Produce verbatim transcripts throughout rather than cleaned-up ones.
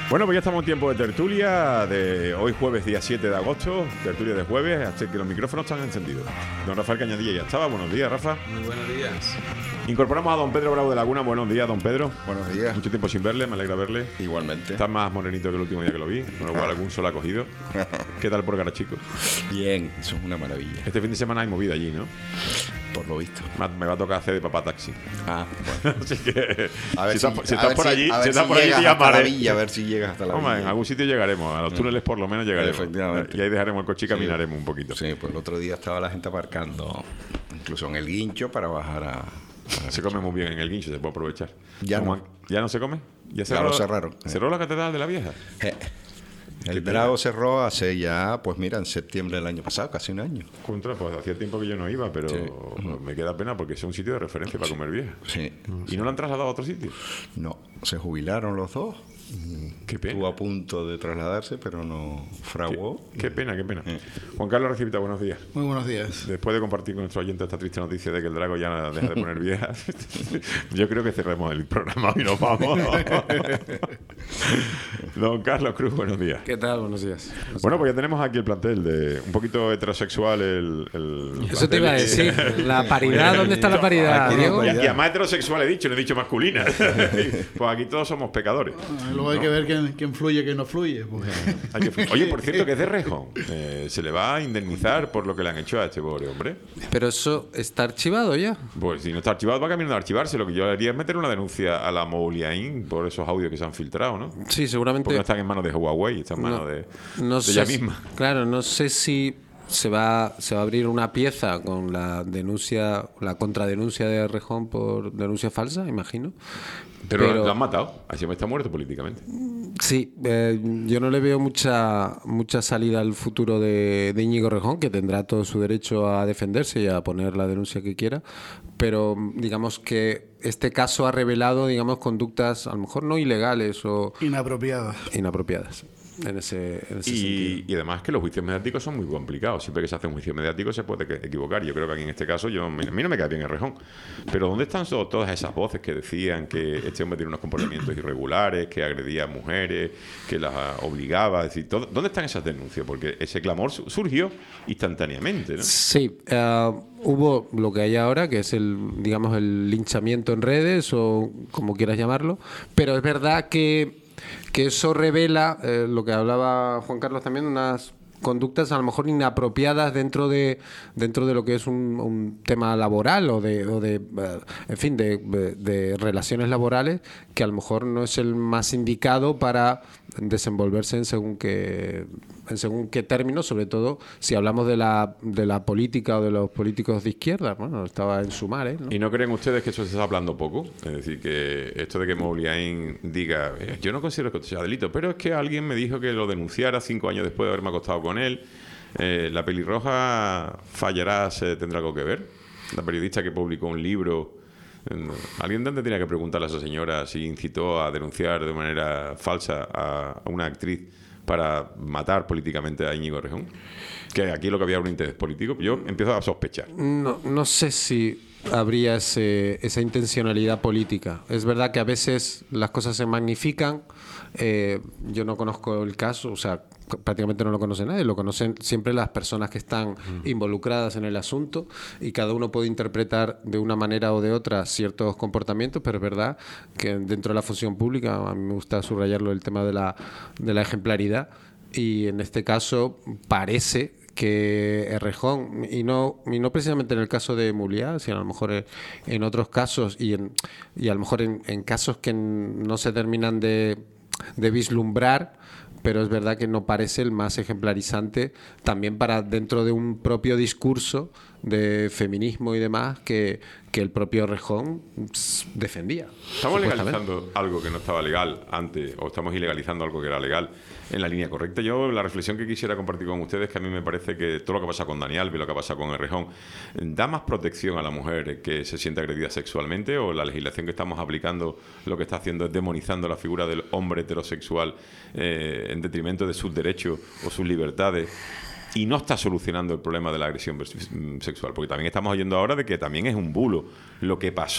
Bueno, pues ya estamos en tiempo de tertulia de hoy jueves día siete de agosto, tertulia de jueves, hasta que los micrófonos están encendidos. Don Rafael Cañadilla ya estaba. Buenos días, Rafa. Muy buenos días. Incorporamos a don Pedro Bravo de Laguna. Buenos días, don Pedro. Buenos días. Mucho tiempo sin verle, me alegra verle. Igualmente. Está más morenito que el último día que lo vi, con lo cual algún sol ha cogido. ¿Qué tal por Garachico? Bien, eso es una maravilla. Este fin de semana hay movida allí, ¿no? Por lo visto. Me va a tocar hacer de papá taxi. Ah, bueno. Así que A ver si si, estás, si a estás ver por si- allí, a ver si estás si por allí te llegas hasta la llamaré. villa, a ver si llegas hasta la Hombre, en villa. algún sitio llegaremos, a los túneles por lo menos llegaremos. Efectivamente. Y ahí dejaremos el coche y caminaremos un poquito. Sí, pues el otro día estaba la gente aparcando, incluso en el Guincho, para bajar a... a- Se come muy bien en el Guincho, se puede aprovechar. Ya ¿Cómo no. han- ¿Ya no se come? ¿Ya, Ya lo cerraron. ¿Cerró la Catedral de la Vieja? Eh, Qué El pena. Bravo cerró hace ya, pues mira, en septiembre del año pasado, casi un año. Contra, pues hacía tiempo que yo no iba, pero Sí. me queda pena porque es un sitio de referencia para comer vieja. Sí. ¿Y no lo han trasladado a otro sitio? No, se jubilaron los dos. Qué pena. Estuvo a punto de trasladarse, pero no fraguó. Qué pena, qué pena. Eh. Juan Carlos Recibita, buenos días. Muy buenos días. Después de compartir con nuestro oyente esta triste noticia de que el Drago ya deja de poner vieja, yo creo que cerremos el programa y nos vamos. Don Carlos Cruz, buenos días. ¿Qué tal? Buenos días. Bueno, pues ya tenemos aquí el plantel de un poquito heterosexual. El, el Eso te iba a plantel. decir. La paridad, ¿dónde está la paridad, Aquí no Diego? Y, y además heterosexual he dicho, no he dicho masculina. Pues aquí todos somos pecadores. Luego hay que ver quién, quién fluye, quién no fluye. Pues. Hay que flu- Oye, por cierto, que es de Rejón. Eh, ¿Se le va a indemnizar por lo que le han hecho a este pobre hombre? Pero eso está archivado ya. Pues si no está archivado, va camino de archivarse. Lo que yo haría es meter una denuncia a la Mouliain por esos audios que se han filtrado, ¿no? Sí, seguramente. Porque no están en manos de Huawei, están en manos No, de, no de sé ella si- misma. Claro, no sé si se va, se va a abrir una pieza con la denuncia, la contradenuncia de Rejón por denuncia falsa, imagino. Pero, lo han matado. Así me está muerto políticamente. Sí, eh, yo no le veo mucha mucha salida al futuro de, de Íñigo Rejón, que tendrá todo su derecho a defenderse y a poner la denuncia que quiera, pero digamos que este caso ha revelado, digamos, conductas a lo mejor no ilegales o Inapropiada. inapropiadas en ese, en ese sentido. Y, y además que los juicios mediáticos son muy complicados. Siempre que se hace un juicio mediático se puede que- equivocar. Yo creo que aquí en este caso, yo, a mí no me queda bien el Rejón. Pero ¿dónde están so- todas esas voces que decían que este hombre tiene unos comportamientos irregulares, que agredía a mujeres, que las ah, obligaba? Es decir, todo- ¿dónde están esas denuncias? Porque ese clamor su- surgió instantáneamente, ¿no? Sí, eh, hubo lo que hay ahora, que es el, digamos, el linchamiento en redes o como quieras llamarlo, pero es verdad que, que eso revela eh, lo que hablaba Juan Carlos también, unas conductas a lo mejor inapropiadas dentro de dentro de lo que es un, un tema laboral o de, o de eh, en fin, de, de- de relaciones laborales, que a lo mejor no es el más indicado para desenvolverse en según qué en según qué términos, sobre todo si hablamos de la de la política o de los políticos de izquierda. Bueno, estaba en Sumar, ¿no? ¿Y no creen ustedes que eso se está hablando poco? Es decir, que esto de que Mouliain diga, "Eh, yo no considero que esto sea delito, pero es que alguien me dijo que lo denunciara cinco años después de haberme acostado con él. Eh, ¿La pelirroja fallará, se tendrá algo que ver? La periodista que publicó un libro. eh, Alguien tendría que preguntarle a esa señora si incitó a denunciar de manera falsa a a una actriz para matar políticamente a Íñigo Rejón. Que aquí lo que había era un interés político. Yo empiezo a sospechar. No, no sé si habría ese, esa intencionalidad política. Es verdad que a veces las cosas se magnifican. Eh, yo no conozco el caso, o sea, c- prácticamente no lo conoce nadie, lo conocen siempre las personas que están involucradas en el asunto, y cada uno puede interpretar de una manera o de otra ciertos comportamientos, pero es verdad que dentro de la función pública, a mí me gusta subrayarlo, el tema de la, de la ejemplaridad, y en este caso parece que Errejón, y no, y no precisamente en el caso de Mouliá, sino a lo mejor en, en otros casos, y, en, y a lo mejor en, en casos que no se terminan de, de vislumbrar, pero es verdad que no parece el más ejemplarizante también para dentro de un propio discurso de feminismo y demás que, que el propio Errejón defendía. Estamos supuestamente. legalizando algo que no estaba legal antes, o estamos ilegalizando algo que era legal en la línea correcta. Yo, la reflexión que quisiera compartir con ustedes es que a mí me parece que todo lo que pasa con Dani Alves, lo que pasa con Errejón, da más protección a la mujer que se siente agredida sexualmente, o la legislación que estamos aplicando lo que está haciendo es demonizando la figura del hombre heterosexual eh, en detrimento de sus derechos o sus libertades. Y no está solucionando el problema de la agresión sexual, porque también estamos oyendo ahora de que también es un bulo lo que pasó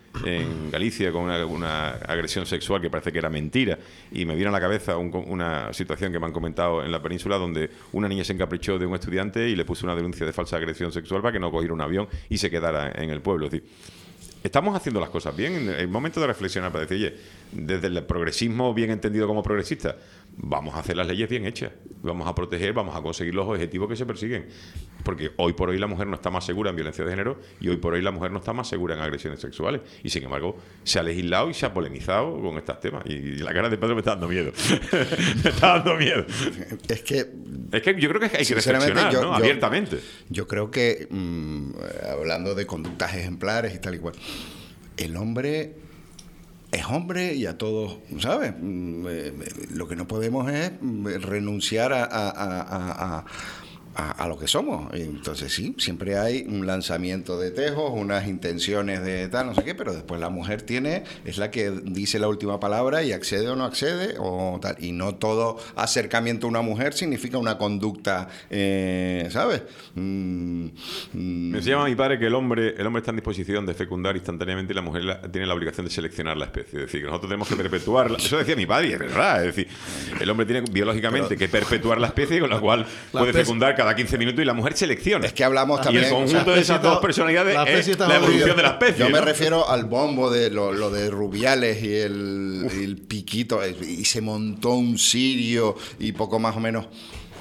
en Galicia con una, una agresión sexual que parece que era mentira, y me viene a la cabeza un, una situación que me han comentado en la península donde una niña se encaprichó de un estudiante y le puso una denuncia de falsa agresión sexual para que no cogiera un avión y se quedara en el pueblo. Es decir, estamos haciendo las cosas bien. Es momento de reflexionar para decir, oye, desde el progresismo bien entendido como progresista, vamos a hacer las leyes bien hechas, vamos a proteger, vamos a conseguir los objetivos que se persiguen, porque hoy por hoy la mujer no está más segura en violencia de género y hoy por hoy la mujer no está más segura en agresiones sexuales, y sin embargo se ha legislado y se ha polemizado con estos temas, y la cara de Pedro me está dando miedo. Me está dando miedo. Es que es que yo creo que hay que reflexionar, yo, ¿no? yo, abiertamente. Yo creo que mmm, hablando de conductas ejemplares y tal y cual, el hombre es hombre y a todos, ¿sabes? Lo que no podemos es renunciar a, a, a, a, a, a lo que somos. Entonces sí, siempre hay un lanzamiento de tejos, unas intenciones de tal, no sé qué, pero después la mujer tiene, es la que dice la última palabra y accede o no accede o tal. Y no todo acercamiento a una mujer significa una conducta, eh, ¿sabes? Mm, mm. Me decía mi padre que el hombre, el hombre está en disposición de fecundar instantáneamente y la mujer la, tiene la obligación de seleccionar la especie. Es decir, que nosotros tenemos que perpetuarla. Eso decía mi padre, y es verdad. Es decir, el hombre tiene biológicamente pero, que perpetuar la especie, con la cual la puede fecundar cada quince minutos y la mujer selecciona. Es que hablamos también... Y el conjunto o sea, de esas dos personalidades la es la evolución de la especie. Yo ¿no? me refiero al bombo de lo, lo de Rubiales y el, y el piquito, y se montó un cirio y poco más o menos...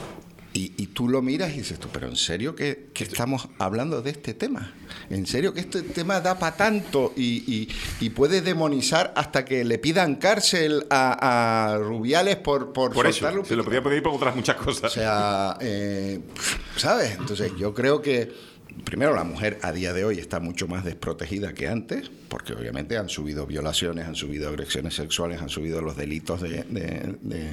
Y, y tú lo miras y dices tú, pero ¿en serio que, que estamos hablando de este tema? ¿En serio que este tema da para tanto y, y, y puede demonizar hasta que le pidan cárcel a, a Rubiales por por, por eso? Se lo podía pedir por otras muchas cosas. O sea, eh, ¿sabes? Entonces yo creo que primero la mujer a día de hoy está mucho más desprotegida que antes, porque obviamente han subido violaciones, han subido agresiones sexuales, han subido los delitos de, de, de,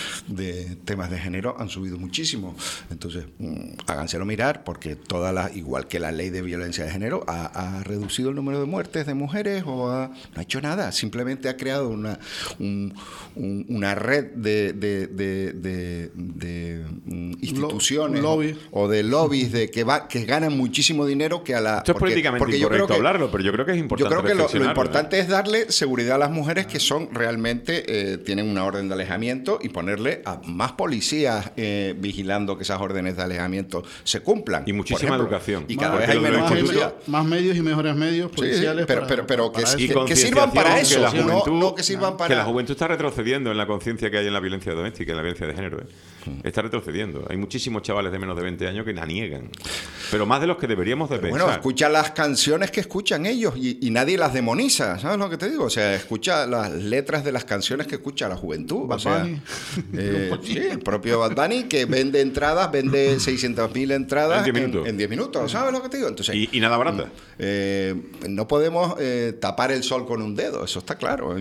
de temas de género, han subido muchísimo. Entonces, mmm, háganselo mirar, porque toda la, igual que la ley de violencia de género, ha, ha reducido el número de muertes de mujeres o ha, no ha hecho nada, simplemente ha creado una, un, un, una red de, de, de, de, de um, instituciones Lo, lobby. o, o de lobbies de que, va, que ganan muchísimo dinero que a la... Esto es porque, políticamente porque incorrecto yo creo que, hablarlo, pero yo creo que es importante. Yo creo que lo, lo importante ¿no? es darle seguridad a las mujeres que son realmente, eh, tienen una orden de alejamiento, y ponerle a más policías eh, vigilando que esas órdenes de alejamiento se cumplan. Y muchísima ejemplo, educación. Y cada más, vez hay menos más, policías. Más medios y mejores medios policiales. Sí, pero, para, pero, pero para que, eso. que, que sirvan para eso, que la juventud, no, no que sirvan para... Que la juventud está retrocediendo en la conciencia que hay en la violencia doméstica, en la violencia de género. ¿eh? Está retrocediendo. Hay muchísimos chavales de menos de veinte años que la niegan. Pero más de los que deberíamos de pero pensar. Bueno, escucha las canciones que escuchan ellos y, y nadie las demoniza. ¿Sabes lo que te digo? O sea, escucha las letras de las canciones que escucha la juventud. Bad o sea, Bunny. Eh, sí, el propio Bad Bunny, que vende entradas, vende seiscientas mil entradas en diez minutos. En diez minutos, ¿sabes lo que te digo? Entonces, y, y nada barata. Eh, no podemos eh, tapar el sol con un dedo, eso está claro. Eh,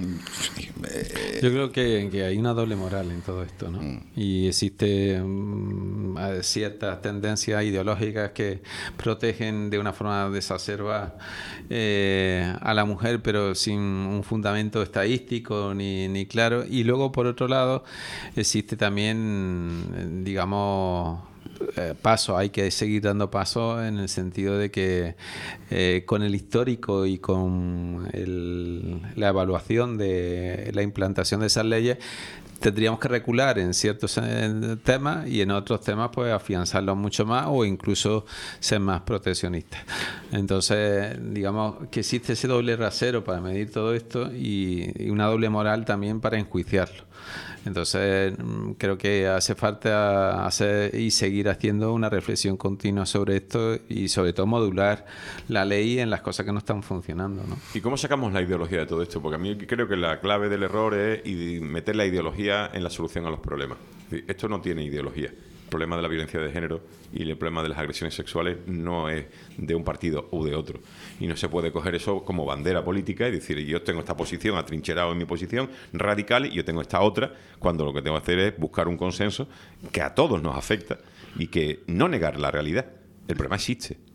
Yo creo que, que hay una doble moral en todo esto, ¿no? Mm. Y existe um, ciertas tendencias ideológicas que protegen de una forma desacerba eh, a la mujer, pero sin un fundamento estadístico ni, ni claro. Y luego, por otro lado, existe también, digamos... Eh, paso, hay que seguir dando pasos en el sentido de que eh, con el histórico y con el, la evaluación de la implantación de esas leyes tendríamos que recular en ciertos eh, temas y en otros temas pues afianzarlos mucho más o incluso ser más proteccionistas. Entonces, digamos que existe ese doble rasero para medir todo esto y, y una doble moral también para enjuiciarlo. Entonces, creo que hace falta hacer y seguir haciendo una reflexión continua sobre esto y sobre todo modular la ley en las cosas que no están funcionando, ¿no? ¿Y cómo sacamos la ideología de todo esto? Porque a mí creo que la clave del error es meter la ideología en la solución a los problemas. Esto no tiene ideología. El problema de la violencia de género y el problema de las agresiones sexuales no es de un partido u de otro. Y no se puede coger eso como bandera política y decir, yo tengo esta posición, atrincherado en mi posición radical, y yo tengo esta otra, cuando lo que tengo que hacer es buscar un consenso que a todos nos afecta y que no negar la realidad. El problema existe.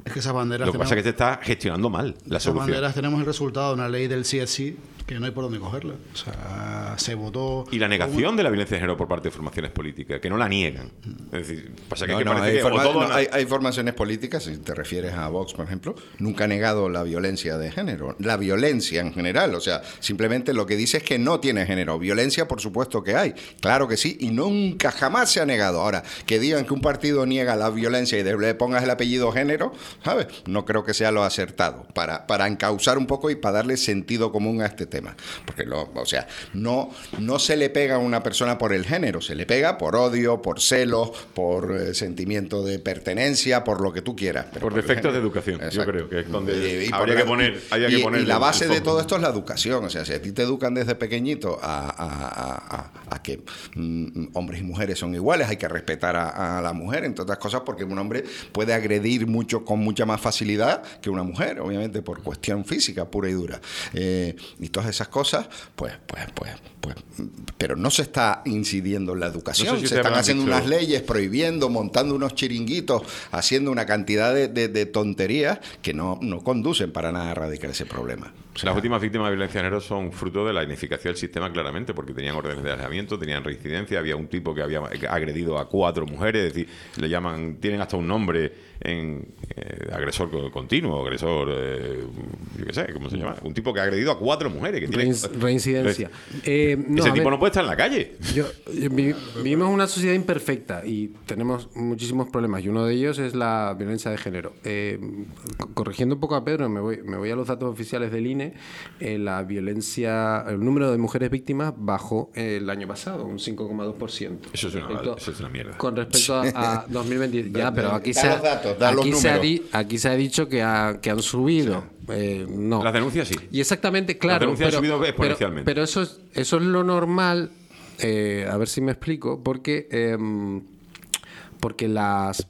Es que esas banderas... Lo que pasa es que se está gestionando mal la esas solución. banderas tenemos el resultado de una ley del sí es sí que no hay por dónde cogerla. O sea, se votó... Y la negación de la violencia de género por parte de formaciones políticas, que no la niegan. Es decir, pasa que, No, es que no, parece hay, que forma- o todo no, na- hay, hay formaciones políticas, si te refieres a Vox, por ejemplo, nunca ha negado la violencia de género, la violencia en general, o sea, simplemente lo que dice es que no tiene género. Violencia, por supuesto que hay, claro que sí, y nunca jamás se ha negado. Ahora, que digan que un partido niega la violencia y le pongas el apellido género, ¿sabes? No creo que sea lo acertado para, para encauzar un poco y para darle sentido común a este tema. Porque, lo, o sea, no, no se le pega a una persona por el género, se le pega por odio, por celos, por eh, sentimiento de pertenencia, por lo que tú quieras. Pero por por el defectos de género. educación, yo Exacto. creo que es donde Y- y por habría la- que poner, habría y, que poner y la el- base el de foco. todo esto es la educación. O sea, si a ti te educan desde pequeñito a, a- a- a- a que mm, hombres y mujeres son iguales, hay que respetar a, a la mujer, entre otras cosas, porque un hombre puede agredir mucho con mucha más facilidad que una mujer, obviamente por cuestión física pura y dura. Eh, y todas esas cosas, pues, pues, pues, pues, pero no se está incidiendo en la educación. No sé si se te están habrán haciendo dicho- unas leyes prohibiendo, montando unos chiringuitos, haciendo una cantidad de, de- de tonterías que no, no conducen para nada a erradicar ese problema. O sea, Las últimas víctimas de violencia de género son fruto de la ineficacia del sistema, claramente, porque tenían órdenes de alejamiento, tenían reincidencia, había un tipo que había agredido a cuatro mujeres, es decir, le llaman, tienen hasta un nombre en eh, agresor co- continuo, agresor, eh, yo qué sé, ¿cómo se llama? Un tipo que ha agredido a cuatro mujeres. Que tiene, Rein- reincidencia. Es- Eh, no, ese a tipo ver, no puede estar en la calle. yo- yo vi- vivimos una sociedad imperfecta y tenemos muchísimos problemas y uno de ellos es la violencia de género. Eh, co- corrigiendo un poco a Pedro, me voy, me voy a los datos oficiales del I N E. Eh, la violencia, el número de mujeres víctimas bajó el año pasado, un cinco coma dos por ciento. Eso es una- Respecto- eso es una mierda. Con respecto a, a dos mil veinte. Ya, Da- pero da- aquí, da se ha, los datos, da los aquí, se ha números. di- aquí se ha dicho que, ha- que han subido. Eh, no. Las denuncias sí. Y exactamente, claro. denuncias han pero, subido pero- exponencialmente. Pero, eso, es, eso es lo normal, eh, a ver si me explico, porque, em, porque las,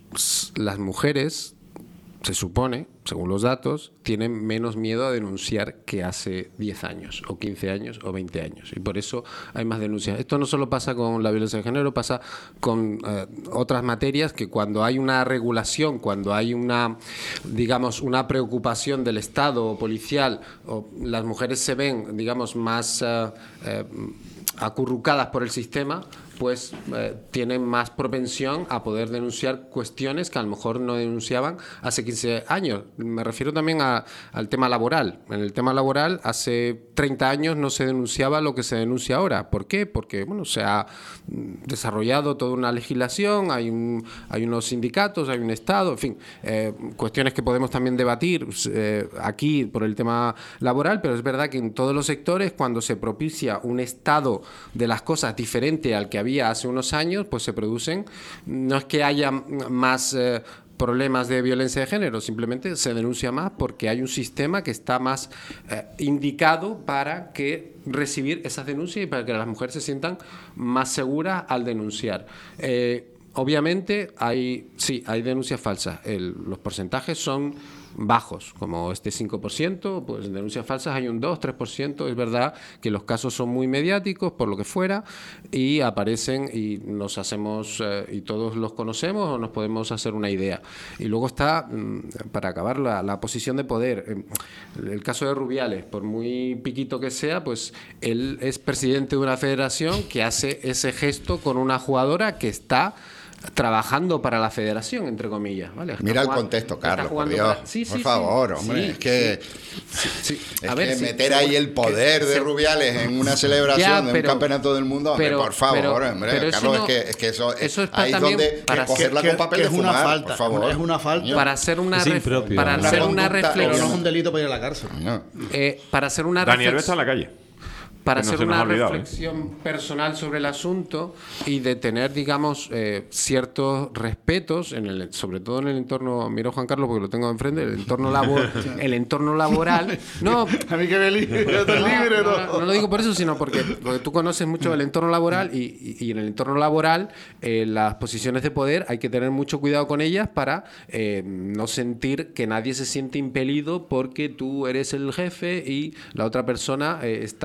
las mujeres, se supone, según los datos, tienen menos miedo a denunciar que hace diez años, o quince años, o veinte años. Y por eso hay más denuncias. Esto no solo pasa con la violencia de género, pasa con eh, otras materias que cuando hay una regulación, cuando hay una, digamos, una preocupación del Estado o policial, o las mujeres se ven, digamos, más eh, eh, acurrucadas por el sistema, pues eh, tienen más propensión a poder denunciar cuestiones que a lo mejor no denunciaban hace quince años. Me refiero también a- al tema laboral. En el tema laboral, hace treinta años no se denunciaba lo que se denuncia ahora. ¿Por qué? Porque bueno, se ha mm, desarrollado toda una legislación, hay, un, hay unos sindicatos, hay un Estado, en fin, eh, cuestiones que podemos también debatir eh, aquí por el tema laboral, pero es verdad que en todos los sectores, cuando se propicia un estado de las cosas diferente al que había hace unos años, pues se producen, no es que haya más eh, problemas de violencia de género, simplemente se denuncia más porque hay un sistema que está más eh, indicado para que recibir esas denuncias y para que las mujeres se sientan más seguras al denunciar. Eh, obviamente hay, sí, hay denuncias falsas. El- los porcentajes son bajos, como este cinco por ciento, pues en denuncias falsas hay un dos, tres por ciento. Es verdad que los casos son muy mediáticos, por lo que fuera, y aparecen y nos hacemos, eh, y todos los conocemos o nos podemos hacer una idea. Y luego está, mm, para acabar, la, la posición de poder. Eh, El caso de Rubiales, por muy piquito que sea, pues él es presidente de una federación que hace ese gesto con una jugadora que está trabajando para la federación, entre comillas. ¿Vale? Está Mira el jugando- contexto, está Carlos, por jugando Dios. para- Sí, por sí, favor, sí. hombre, Sí, es que, sí, sí. es A ver, que sí, meter seguro- ahí el poder que- de se- Rubiales en una celebración Ya, de pero- un campeonato del mundo, hombre, pero- por favor, pero- hombre, pero eso Carlos, no- es, que, es que eso, eso es ahí es también donde para que cogerla que- con papel que de es una fumar, falta, por favor. es una falta. para hacer una Es ref- impropio. para Una hacer una conducta- Pero no es reflexión un delito para ir a la cárcel. No. eh, para hacer una Daniel está reflexión en la calle. para que no hacer se nos una ha olvidado, ¿eh? reflexión personal sobre el asunto y de tener, digamos, eh, ciertos respetos, en el, sobre todo en el entorno, miro a Juan Carlos porque lo tengo enfrente, el entorno, labor, el entorno laboral. No, A mí que me libre, yo estoy libre, no, no. no, no lo digo por eso, sino porque, porque tú conoces mucho el entorno laboral y, y- y en el entorno laboral eh, las posiciones de poder hay que tener mucho cuidado con ellas para eh, no sentir que nadie se siente impelido porque tú eres el jefe y la otra persona eh, está a tu servicio.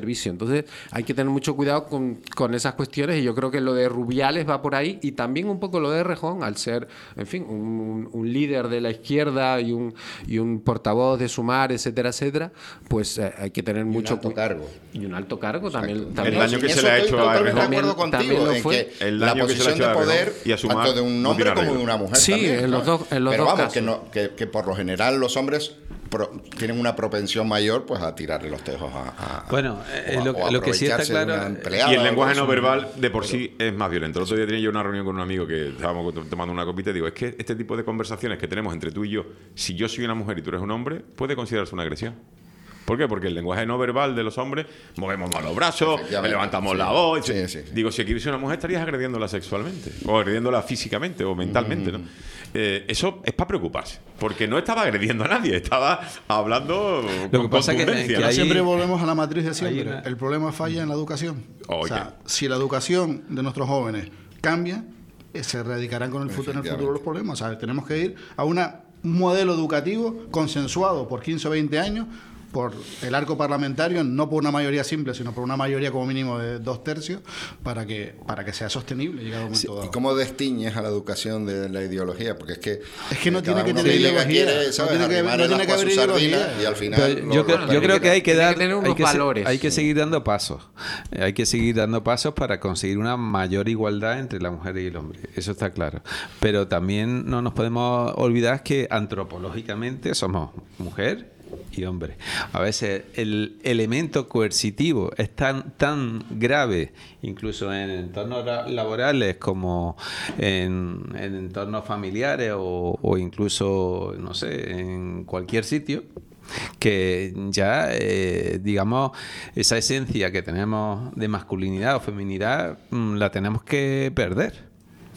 servicio. Entonces hay que tener mucho cuidado con, con esas cuestiones, y yo creo que lo de Rubiales va por ahí, y también un poco lo de Errejón, al ser, en fin, un, un líder de la izquierda y un, y un portavoz de Sumar, etcétera, etcétera, pues eh, hay que tener Y mucho un alto cu- cargo. Y un alto cargo también. Exacto. también El daño En que se eso le ha estoy hecho a totalmente de Errejón. acuerdo También contigo lo en fue. que El la daño que se le ha posición hecho de a poder, Errejón y a Sumar tanto de un no hombre tiene como arreglo. de una mujer Sí, también, en los ¿no? dos- en los Pero dos vamos, casos. que, no, que, que por lo general los hombres pro- tienen una propensión mayor pues a tirarle los tejos a, a Bueno, eh, o a- lo- o a lo que sí está aprovecharse de claro- una empleada Y el o lenguaje algo no así. verbal de por sí es más violento. El otro día tenía yo una reunión con un amigo que estábamos tomando una copita y digo, es que este tipo de conversaciones que tenemos entre tú y yo, si yo soy una mujer y tú eres un hombre, puede considerarse una agresión. ¿Por qué? Porque el lenguaje no verbal de los hombres, movemos más los brazos, Efectivamente, levantamos sí. la voz. Sí, sí, sí. Digo, si aquí hubiese una mujer estarías agrediéndola sexualmente, o agrediéndola físicamente o mentalmente, ¿no? Eh, eso es para preocuparse, porque no estaba agrediendo a nadie, estaba hablando Lo con que pasa que- contundencia, que ¿no? hay- Siempre volvemos a la matriz de siempre. hay una- El problema falla en la educación. Oye. O sea, si la educación de nuestros jóvenes cambia, eh, se erradicarán con el futuro, en el futuro los problemas. O sea, tenemos que ir a una, un modelo educativo consensuado por quince o veinte años por el arco parlamentario, no por una mayoría simple, sino por una mayoría como mínimo de dos tercios, para que para que sea sostenible llegado un momento ¿Y dado. cómo destiñes a la educación de la ideología? Porque es que Es que no eh, tiene cada que uno tener llega, ideología, quiere, no ¿sabes? tiene que- Arrimar no el tiene que ascua a haber su sardina, ideología. y al final Pero lo- yo, lo creo, yo creo perjudica. que hay que Tiene dar que tener hay unos que, se- valores. hay que seguir dando pasos. Eh, Hay que seguir dando pasos para conseguir una mayor igualdad entre la mujer y el hombre. Eso está claro. Pero también no nos podemos olvidar que antropológicamente somos mujer y hombre. A veces el elemento coercitivo es tan, tan grave, incluso en entornos ra- laborales como en, en entornos familiares o, o incluso, no sé, en cualquier sitio, que ya, eh, digamos, esa esencia que tenemos de masculinidad o feminidad mm, la tenemos que perder.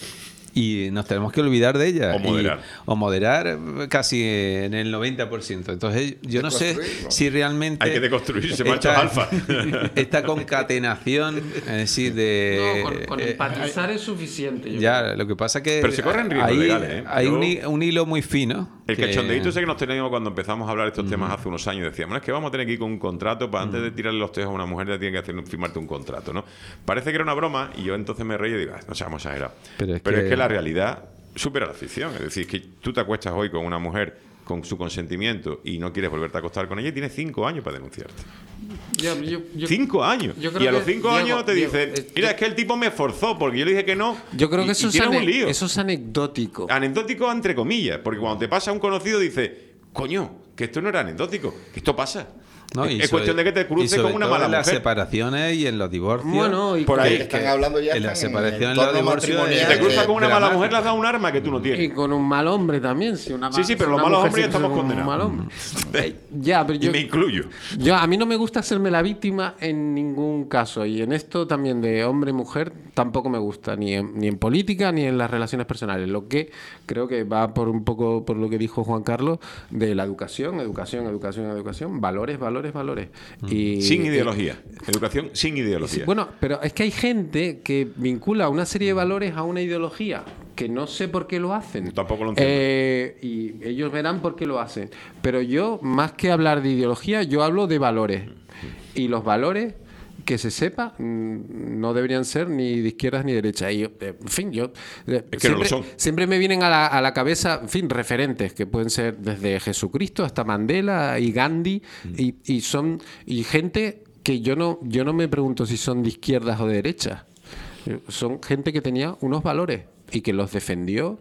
Y nos tenemos que olvidar de ella. O moderar. Y- o moderar casi en el noventa por ciento. Entonces, yo no sé Deconstruirlo. si realmente... Hay que deconstruirse, machos esta- alfa. Esta concatenación, es decir, de... No, con, con eh, empatizar es suficiente. yo ya, lo que pasa es que... Pero se corren riesgos hay, legales, ¿eh? hay Yo- un, hi- un hilo muy fino. El que- cachondeíto ese que nos teníamos cuando empezamos a hablar de estos temas hace unos años, decíamos, "No, es que vamos a tener que ir con un contrato para antes de tirarle los tejos a una mujer le tiene que hacer, firmarte un contrato, ¿no?". Parece que era una broma y yo entonces me reí y digo, "Ah, no seamos exagerados". Pero Pero, es es, que- que... la realidad supera la ficción. Es decir, que tú te acuestas hoy con una mujer con su consentimiento y no quieres volverte a acostar con ella y tienes cinco años para denunciarte. Yo- yo- yo- Cinco años. yo creo Y a los que, cinco Diego, años te Diego, dicen, eh, mira, yo- es que el tipo me forzó porque yo le dije que no. Yo creo y- que eso, y es, tienes un ane- lío. eso es anecdótico. Anecdótico entre comillas, porque cuando te pasa un conocido dice, coño, que esto no era anecdótico, que esto pasa. No, es y es sobre- cuestión de que te y cruces sobre con una todo mala en las mujer. separaciones y en los divorcios. Bueno, y Por con- ahí Que están hablando ya en la están separación, en el la entorno divorcio, Si matrimonial, te eh, cruzas con una mala dramático. mujer, le has dado un arma que tú no tienes. Y con un mal hombre también. Si una Sí, sí, si pero los una malos mujer hombres se ya estamos cruza con un condenados. mal hombre. Eh, ya, pero Y yo, me incluyo. yo, a mí no me gusta hacerme la víctima en ningún caso. Y en esto también de hombre-mujer tampoco me gusta. Ni en, ni en política ni en las relaciones personales. Lo que creo que va por un poco por lo que dijo Juan Carlos de la educación, educación, educación, educación. Valores, valores, valores. Y, Sin y- ideología. Educación sin ideología. Sí, bueno, pero es que hay gente que vincula una serie de valores a una ideología que no sé por qué lo hacen. Tampoco lo entiendo. Eh, y ellos verán por qué lo hacen. Pero yo, más que hablar de ideología, yo hablo de valores. Y los valores, que se sepa, mm, no deberían ser ni de izquierdas ni de derechas. Y yo, eh, en fin, yo... eh, Es que no lo siempre, son. siempre me vienen a la, a la cabeza, en fin, referentes que pueden ser desde Jesucristo hasta Mandela y Gandhi. Y, y son... Y gente que yo no, yo no me pregunto si son de izquierdas o de derechas. Eh, Son gente que tenía unos valores y que los defendió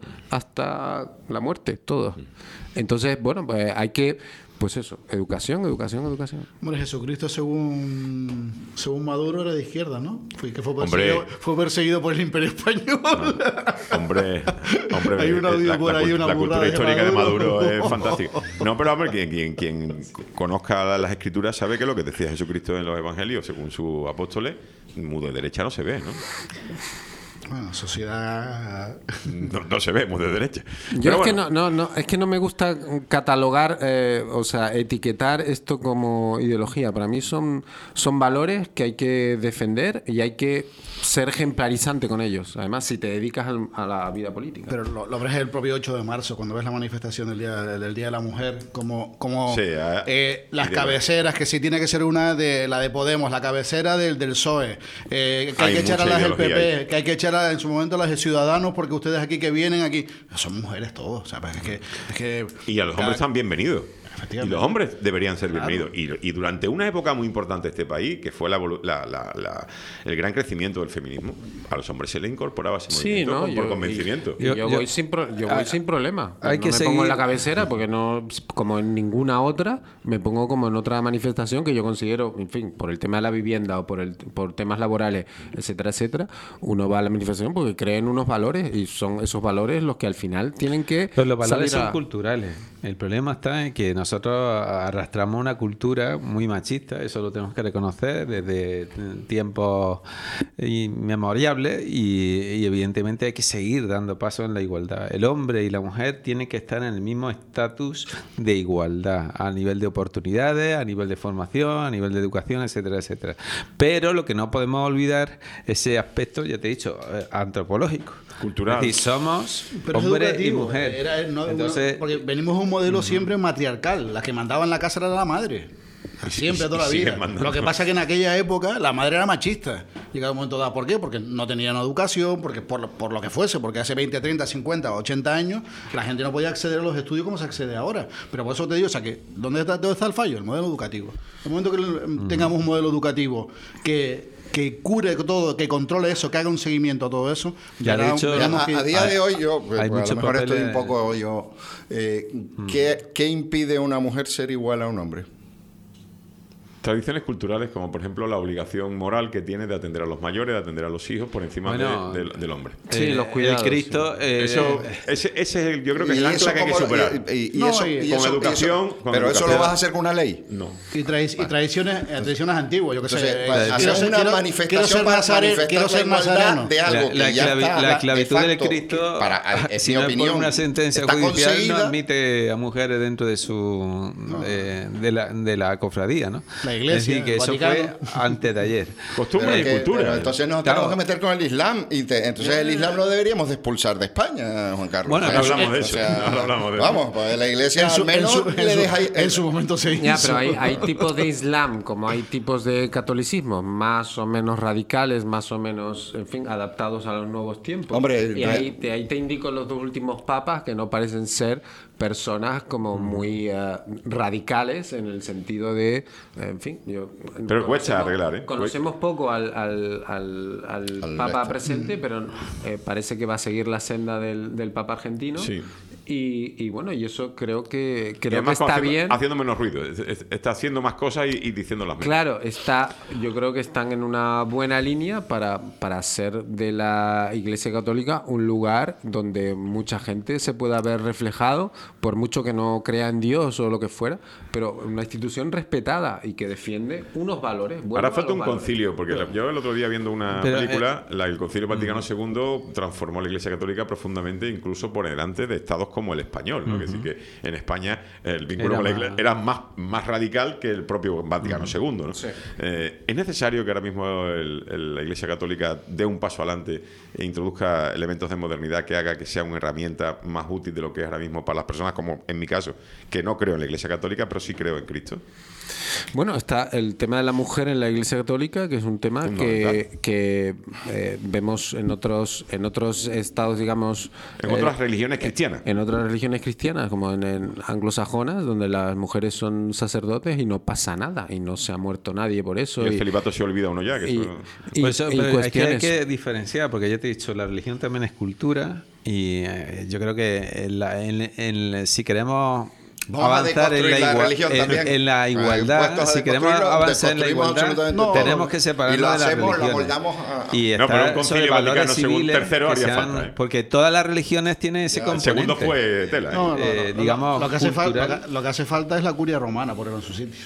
hasta la muerte, todos. Entonces, bueno, pues hay que, pues eso, educación, educación, educación. Hombre, Jesucristo, según según Maduro, era de izquierda, ¿no? Fue que fue Hombre. perseguido, fue perseguido por el Imperio Español. Hombre, hombre, Hay un eh, audio la, por la ahí, cult- una la burrada cultura de histórica de Maduro. Maduro es fantástica. No, pero hombre, quien, quien, quien conozca las escrituras sabe que lo que decía Jesucristo en los evangelios, según sus apóstoles, mudo de derecha no se ve, ¿no? Bueno, sociedad... No, no se ve muy de derecha. Yo Pero es que bueno, no, no, no, es que no me gusta catalogar, eh, o sea, etiquetar esto como ideología. Para mí son, son valores que hay que defender y hay que ser ejemplarizante con ellos. Además, si te dedicas al- a la vida política. Pero lo, lo ves el propio ocho de marzo, cuando ves la manifestación del Día, del día de la Mujer, como, como Sí, ah, eh, las y de- cabeceras, que si tiene que ser una de la de Podemos, la cabecera del, del P S O E, eh, que hay, Hay que echar a mucha las del P ideología P, que hay que echar a, en su momento a las de Ciudadanos, porque ustedes aquí que vienen aquí, son mujeres todos, o sea, pues es que... Es que y a los hombres están bienvenidos. Y Efectivamente. los hombres deberían ser Claro. bienvenidos. Y, y durante una época muy importante de este país, que fue la evolu- la- la- la- el gran crecimiento del feminismo, a los hombres se le incorporaba ese Sí, movimiento ¿no? con- por Yo- convencimiento. y- y yo, Yo- voy, yo- sin, pro- yo voy hay- sin problema. hay no que me pongo seguir- en la cabecera porque no, como en ninguna otra, me pongo como en otra manifestación que yo considero, en fin, por el tema de la vivienda o por el por temas laborales, etcétera, etcétera, uno va a la manifestación porque cree en unos valores y son esos valores los que al final tienen que Pero los valores salir son a- culturales. El problema está en que nosotros arrastramos una cultura muy machista, eso lo tenemos que reconocer desde tiempos inmemorables y, y evidentemente hay que seguir dando pasos en la igualdad. El hombre y la mujer tienen que estar en el mismo estatus de igualdad a nivel de oportunidades, a nivel de formación, a nivel de educación, etcétera, etcétera. Pero lo que no podemos olvidar es ese aspecto, ya te he dicho, eh, antropológico. Cultural. Es decir, somos Pero es hombre y educativo, mujer. era- no- Entonces, no- porque venimos de un modelo siempre matriarcal. La que mandaba en la casa era la madre. Siempre, y- toda y la sigue vida. mandando. Lo que pasa es que en aquella época la madre era machista. Llegaba un momento dado. ¿Por qué? Porque no tenían educación, porque por, lo- por lo que fuese, porque hace veinte, treinta, cincuenta, ochenta años la gente no podía acceder a los estudios como se accede ahora. Pero por eso te digo, o sea, que ¿dónde está, dónde está el fallo? El modelo educativo. El momento que mm. tengamos un modelo educativo que que cure todo, que controle eso, que haga un seguimiento a todo eso. Ya de hará- hecho, veremos A, que- a día de hoy yo, pues, hay pues, a muchos lo mejor estoy papeles- un poco yo... eh, ¿qué, ¿Qué impide a una mujer ser igual a un hombre? Tradiciones culturales como, por ejemplo, la obligación moral que tiene de atender a los mayores, de atender a los hijos por encima de- Bueno, del, del hombre. Sí, eh, los cuidados, El Cristo... eh, Eso, ese, ese es el, yo creo que es el Y eso ancla que hay que como- superar. y- y- y No, eso- y- y con eso- y educación, eso- con pero eso educación. lo vas a hacer con una ley. No. Y, tradi- y tradiciones, eh, tradiciones antiguas, yo que sé. Entonces, eh, pues, quiero hacer ser- una quiero- manifestación quiero ser para nazare- manifestar quiero la ser igualdad nazareno. de algo La, que la ya esclavi- está, la de esclavitud del facto, Cristo, que para, en si mi no es opinión, por una sentencia está judicial, no conseguida. admite a mujeres dentro de su de, de la, de la cofradía, ¿no? La Iglesia, es decir, que el eso Vaticano. fue antes de ayer. Costumbre Pero y que- cultura. pero entonces nos Claro. tenemos que meter con el Islam. Y te- entonces el Islam lo deberíamos de expulsar de España, Juan Carlos. Bueno, O no sea, hablamos de o eso, sea, no hablamos de eso. Vamos, pues la iglesia En su, al menos en su- en le su- deja... en su momento se hizo. Ya, pero hay, hay tipos de Islam, como hay tipos de catolicismo, más o menos radicales, más o menos, en fin, adaptados a los nuevos tiempos. Hombre, y re- ahí, te- ahí te indico los dos últimos papas que no parecen ser personas como muy eh, radicales en el sentido de, en fin, yo... Pero cuesta conocemos- arreglar, ¿eh? Conocemos poco al, al, al, al Al papa este. presente, pero eh, parece que va a seguir la senda del, del papa argentino. Sí. Y, y bueno, y eso creo que, Y creo que además está haciendo, bien. haciendo menos ruido. Es- es- Está haciendo más cosas y, y diciéndolas menos. Claro, está, yo creo que están en una buena línea para, para hacer de la Iglesia Católica un lugar donde mucha gente se pueda ver reflejado, por mucho que no crea en Dios o lo que fuera, pero una institución respetada y que defiende unos valores. vuelvo Ahora a falta los un valores. concilio, porque la- yo el otro día viendo una Pero, película, la, el Concilio Vaticano segundo transformó la Iglesia Católica profundamente, incluso por delante de estados como el español, ¿no? Que sí que en España el vínculo Era con la más- Iglesia era más, más radical que el propio Vaticano segundo, ¿no? Eh, ¿Es necesario que ahora mismo el- el- la Iglesia Católica dé un paso adelante e introduzca elementos de modernidad que haga que sea una herramienta más útil de lo que es ahora mismo para las personas, como en mi caso, que no creo en la Iglesia Católica, pero sí creo en Cristo? Bueno, está el tema de la mujer en la Iglesia Católica, que es un tema que, que eh, vemos en otros en otros estados, digamos... En eh, otras religiones cristianas. En otras religiones cristianas, como en, en anglosajonas, donde las mujeres son sacerdotes y no pasa nada, y no se ha muerto nadie por eso. Y el y- celibato se olvida uno ya. Que y- eso- y- Por eso, y pero es que hay cuestiones. que diferenciar, porque ya te he dicho, la religión también es cultura y eh, yo creo que en la- en- en- si queremos Vamos a avanzar en la, deconstruir la igua- religión en- también. en la Hay igualdad, puestos a si queremos deconstruirlo, avanzar en la deconstruimos igualdad, absolutamente todo. tenemos que separarnos Y lo de las hacemos, lo religiones. moldamos a- Y No, pero un estar concilio sobre Vaticano valores segundo, civiles tercero que haría sean- falta, ¿eh? porque todas las religiones tienen ese El componente. segundo fue tela. ¿eh? No, no, no, eh, no, digamos, lo, que hace falta, cultural. lo, que, lo que hace falta es la curia romana, ponerlo en su sitio.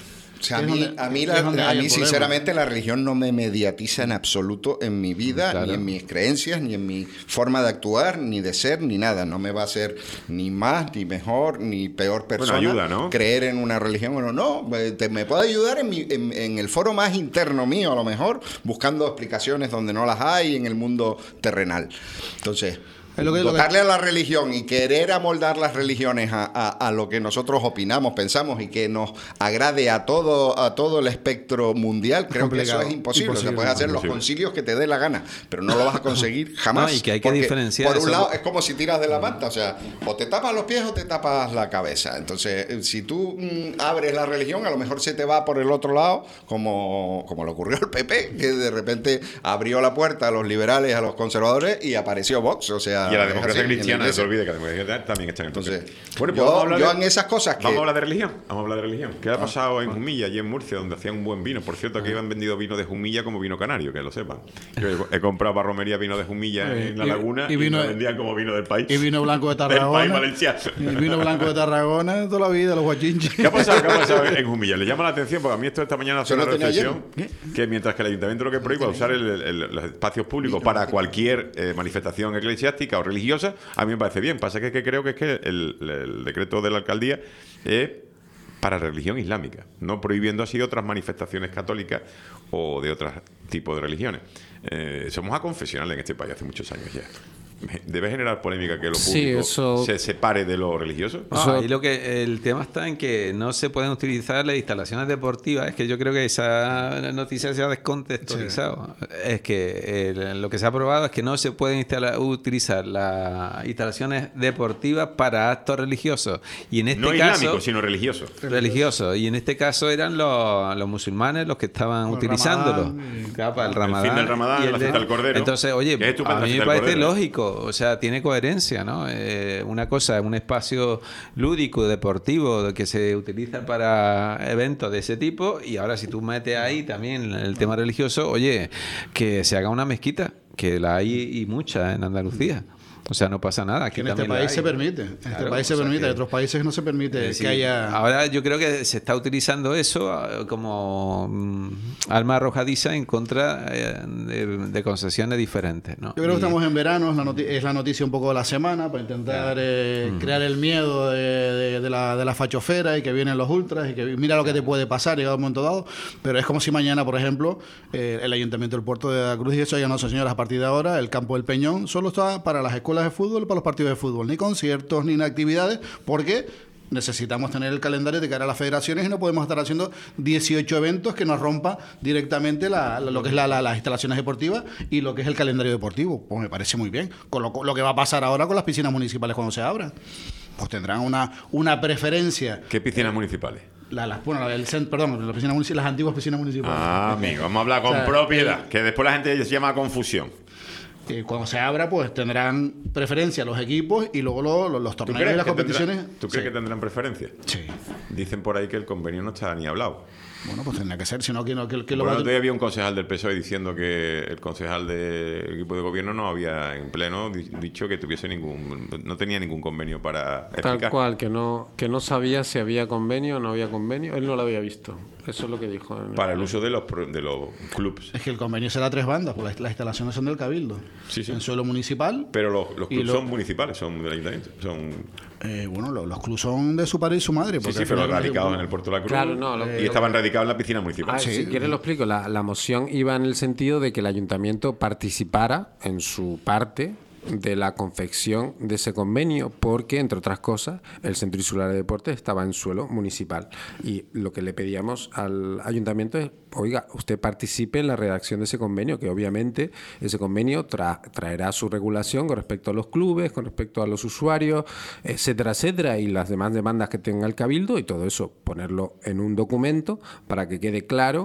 sea, a mí, a mí, la, a mí sinceramente, la religión no me mediatiza en absoluto en mi vida, claro. ni en mis creencias, ni en mi forma de actuar, ni de ser, ni nada. No me va a hacer ni más, ni mejor, ni peor persona. Bueno, ayuda, ¿no? Creer en una religión o no. No, te, me puede ayudar en, mi, en, en el foro más interno mío, a lo mejor, buscando explicaciones donde no las hay en el mundo terrenal. Entonces... Dotarle a la religión y querer amoldar las religiones a, a, a lo que nosotros opinamos, pensamos y que nos agrade a todo a todo el espectro mundial, creo que eso es imposible. imposible o sea, puedes hacer imposible. los concilios que te dé la gana, pero no lo vas a conseguir jamás. No, y que hay que diferenciar. Por un eso. lado, es como si tiras de la manta, o sea, o te tapas los pies o te tapas la cabeza. Entonces, si tú mm, abres la religión, a lo mejor se te va por el otro lado, como, como le ocurrió al P P, que de repente abrió la puerta a los liberales, a los conservadores y apareció Vox, o sea... Y a la democracia así, cristiana, no se olvide que la democracia también está en el Entonces, bueno, pues yo, vamos a hablar yo de, en esas cosas que... Vamos a hablar de religión. Vamos a hablar de religión. ¿Qué ha pasado ah, en Jumilla, allí en Murcia, donde hacían un buen vino? Por cierto, aquí han vendido vino de Jumilla como vino canario, que lo sepan. Yo he, he comprado para romería vino de Jumilla eh, en la y, laguna y, vino, y lo vendían como vino del país. Y vino blanco de Tarragona. Del país valenciano. Y vino blanco de Tarragona toda la vida, los guachinches. ¿Qué ha pasado, ¿Qué ha pasado en Jumilla? Le llama la atención, porque a mí esto esta mañana hace una reflexión, que mientras que el ayuntamiento lo que prohíba usar el, el, el, los espacios públicos para cualquier eh, manifestación eclesiástica o religiosa, a mí me parece bien. Pasa que, es que creo que es que el, el decreto de la alcaldía es para religión islámica, no prohibiendo así otras manifestaciones católicas o de otros tipos de religiones. Eh, somos aconfesionales en este país hace muchos años ya. ¿Debe generar polémica que lo público sí, eso... se separe de lo religioso? Ah, y lo que el tema está en que no se pueden utilizar las instalaciones deportivas. Es que yo creo que esa noticia se ha descontextualizado. Sí. Es que el, lo que se ha aprobado es que no se pueden instalar, utilizar las instalaciones deportivas para actos religiosos. Y en este no caso, islámicos, sino religiosos. Religiosos. Y en este caso eran los, los musulmanes los que estaban el utilizándolo. Ramadán, claro, para el Ramadán. El fin del Ramadán, y el la de, fiesta del Cordero. Entonces, oye, a mí me parece Cordero. lógico. O sea, tiene coherencia, ¿no? Eh, una cosa es un espacio lúdico, deportivo, que se utiliza para eventos de ese tipo, y ahora si tú metes ahí también el tema religioso, oye, que se haga una mezquita, que la hay y muchas en Andalucía. O sea, no pasa nada. Aquí en este país se permite. En claro, este país se permite. Que, en otros países no se permite decir, que haya... Ahora yo creo que se está utilizando eso como mm, arma arrojadiza en contra eh, de, de concesiones diferentes, ¿no? Yo creo y... que estamos en verano, es la, noti- es la noticia un poco de la semana para intentar eh, mm. crear el miedo de, de, de, la, de la fachofera y que vienen los ultras y que mira lo que te puede pasar llegado a un momento dado. Pero es como si mañana, por ejemplo, eh, el Ayuntamiento del Puerto de la Cruz y eso, ya no sé, señoras, a partir de ahora el campo del Peñón solo está para las escuelas de fútbol y para los partidos de fútbol, ni conciertos ni actividades, porque necesitamos tener el calendario de cara a las federaciones y no podemos estar haciendo dieciocho eventos que nos rompa directamente la, la, lo que es la, la, las instalaciones deportivas y lo que es el calendario deportivo. Pues me parece muy bien. Con lo, lo que va a pasar ahora con las piscinas municipales cuando se abran, pues tendrán una, una preferencia. ¿Qué piscinas municipales? La, la, bueno, el cent, perdón, la piscina municipal, las antiguas piscinas municipales. Ah, amigo, vamos a hablar con o sea, propiedad, eh, que después la gente se llama confusión. Eh, cuando se abra, pues tendrán preferencia los equipos y luego los, los, los torneos y las competiciones. Tendrán, ¿Tú crees sí. que tendrán preferencia? Sí. Dicen por ahí que el convenio no está ni hablado. Bueno, pues tendría que ser, si no, que, que, que bueno, lo va a... todavía había un concejal del P S O E diciendo que el concejal del equipo de gobierno no había en pleno dicho que tuviese ningún, no tenía ningún convenio para explicar. Tal cual, que no, que no sabía si había convenio o no había convenio, él no lo había visto. Eso es lo que dijo. Para el uso de los de los clubs. Es que el convenio será tres bandas, pues las, las instalaciones son del Cabildo. Sí, sí. En suelo municipal. Pero los, los clubs lo... son municipales, son del ayuntamiento. Son... Eh, bueno, los, los clubs son de su padre y su madre. Sí, sí, pero radicados en el Puerto de la Cruz. Claro, no, lo, y eh, estaban radicados en la piscina municipal. Ah, sí, si quieres lo explico. La, la moción iba en el sentido de que el ayuntamiento participara en su parte de la confección de ese convenio, porque, entre otras cosas, el Centro Insular de Deportes estaba en suelo municipal. Y lo que le pedíamos al ayuntamiento es, oiga, usted participe en la redacción de ese convenio, que obviamente ese convenio tra- traerá su regulación con respecto a los clubes, con respecto a los usuarios, etcétera, etcétera, y las demás demandas que tenga el Cabildo, y todo eso ponerlo en un documento para que quede claro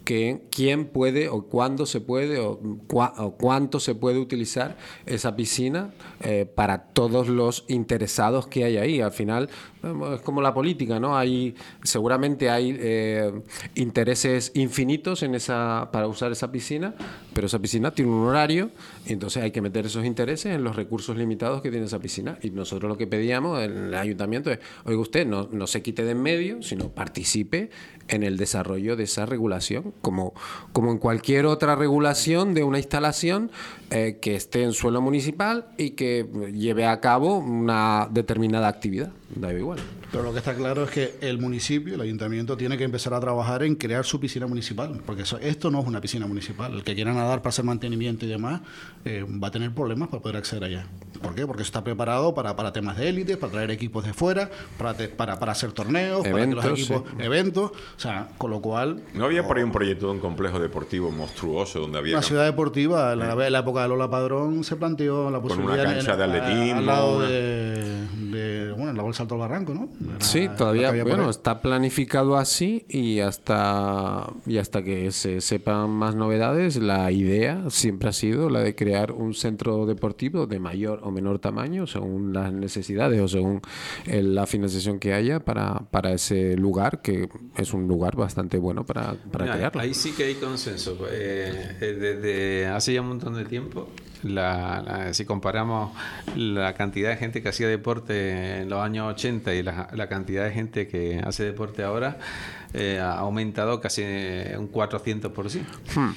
que quién puede o cuándo se puede o, cua, o cuánto se puede utilizar esa piscina eh, para todos los interesados que hay ahí. Al final es como la política, ¿no? Hay, seguramente hay eh, intereses infinitos en esa, para usar esa piscina, pero esa piscina tiene un horario y entonces hay que meter esos intereses en los recursos limitados que tiene esa piscina. Y nosotros lo que pedíamos en el ayuntamiento es, oiga usted, no, no se quite de en medio, sino participe en el desarrollo de esa regulación, como, como en cualquier otra regulación de una instalación eh, que esté en suelo municipal y que lleve a cabo una determinada actividad. Da igual. Pero lo que está claro es que el municipio, el ayuntamiento, tiene que empezar a trabajar en crear su piscina municipal, porque eso, esto no es una piscina municipal. El que quiera nadar para hacer mantenimiento y demás eh, va a tener problemas para poder acceder allá. ¿Por qué? Porque eso está preparado para, para temas de élite, para traer equipos de fuera, para, te, para, para hacer torneos, eventos, para que los equipos, sí. eventos, o sea, con lo cual... ¿No había por ahí un proyecto de un complejo deportivo monstruoso donde había... Una ciudad deportiva, en la, la época de Lola Padrón se planteó la posibilidad... Con una cancha en, de atletismo... Al lado de, de, bueno, en la bolsa Alto al Barranco, ¿no? Era, sí, todavía, bueno, está planificado así y hasta, y hasta que se sepan más novedades, la idea siempre ha sido la de crear un centro deportivo de mayor o menor tamaño, según las necesidades o según el, la financiación que haya para, para ese lugar, que es un lugar bastante bueno para, para Mira, crearlo. Ahí sí que hay consenso. Eh, desde hace ya un montón de tiempo, la, la, si comparamos la cantidad de gente que hacía deporte en los años ochenta y la, la cantidad de gente que hace deporte ahora, eh, ha aumentado casi un cuatrocientos por ciento. Hmm.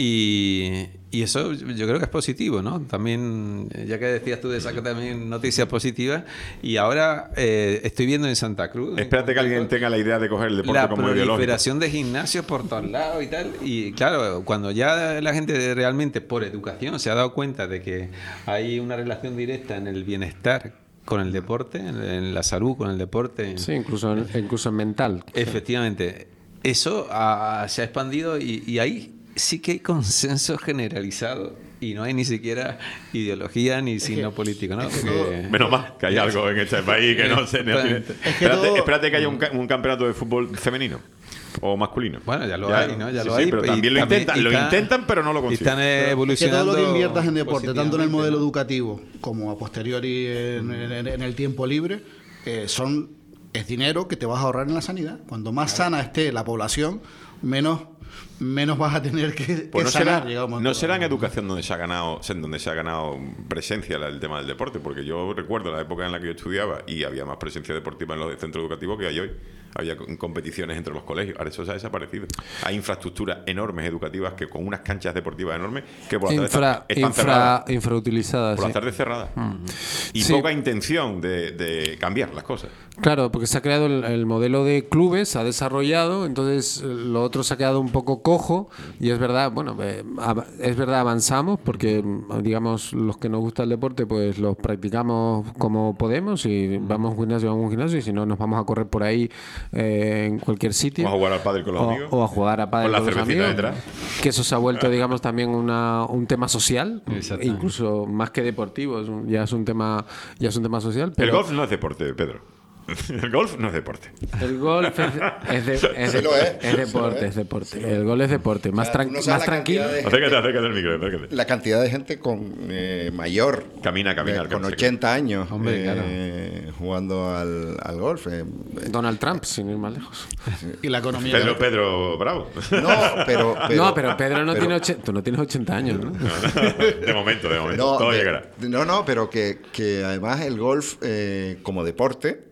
Y, y eso yo creo que es positivo, ¿no? También, ya que decías tú de sacar también noticias positivas, y ahora eh, estoy viendo en Santa Cruz... Espérate que alguien tenga la idea de coger el deporte la como ideológico. La proliferación de gimnasios por todos lados y tal. Y claro, cuando ya la gente realmente por educación se ha dado cuenta de que hay una relación directa en el bienestar con el deporte, en la salud con el deporte. Sí, incluso en, incluso en mental. Efectivamente. Eso ha, se ha expandido y, y ahí sí que hay consenso generalizado y no hay ni siquiera ideología ni signo que, político, ¿no? Es que todo, menos mal que hay algo en este país que no se... No tiene, es que espérate, todo, espérate que haya un, un campeonato de fútbol femenino. O masculino. Bueno, ya lo ya, hay, ¿no? Ya sí, lo sí, hay. Pero también lo también, intentan, lo está, intentan, pero no lo consiguen. Están evolucionando. Es que todo lo que inviertas en deporte, tanto en el modelo educativo como a posteriori en, en, en el tiempo libre, eh, son es dinero que te vas a ahorrar en la sanidad. Cuanto más claro. sana esté la población, menos menos vas a tener que, pues que no sanar, será, digamos. No será en educación donde se ha ganado donde se ha ganado presencia el tema del deporte, porque yo recuerdo la época en la que yo estudiaba y había más presencia deportiva en los centros educativos que hay hoy. Había competiciones entre los colegios, ahora eso se ha desaparecido. Hay infraestructuras enormes educativas que con unas canchas deportivas enormes que por la tarde infra, están, están infra, cerradas. Infrautilizadas. Por sí. la tarde cerradas. Mm. Y sí. poca intención de, de cambiar las cosas. Claro, porque se ha creado el, el modelo de clubes, se ha desarrollado, entonces lo otro se ha quedado un poco cojo y es verdad, bueno, eh, es verdad, avanzamos porque, digamos, los que nos gusta el deporte, pues los practicamos como podemos y vamos a un gimnasio, vamos a un gimnasio y si no nos vamos a correr por ahí eh, en cualquier sitio. O a jugar al pádel con los o, amigos. O a jugar a pádel con, con los amigos. Detrás. Que eso se ha vuelto, digamos, también una, un tema social, incluso más que deportivo, es un, ya es un tema, ya es un tema social. Pero... El golf no es deporte, Pedro. El golf no es deporte. El golf es, es, de, es, de, es, es deporte, es deporte. El golf es deporte. Más, tran no más tranquilo. De acércate, acércate al micro. Acércate. La cantidad de gente con eh, mayor. Camina, camina. Eh, con ochenta años. Hombre, eh, claro. Jugando al, al golf. Eh. Donald Trump, sin ir más lejos. Y la economía. Pedro, Pedro Bravo. No, pero. pero no, pero Pedro no pero, tiene ochenta. Tú no tienes ochenta años, ¿no? no, no de momento, de momento. No, Todo de, llegará. No, no, pero que, que además el golf eh, como deporte.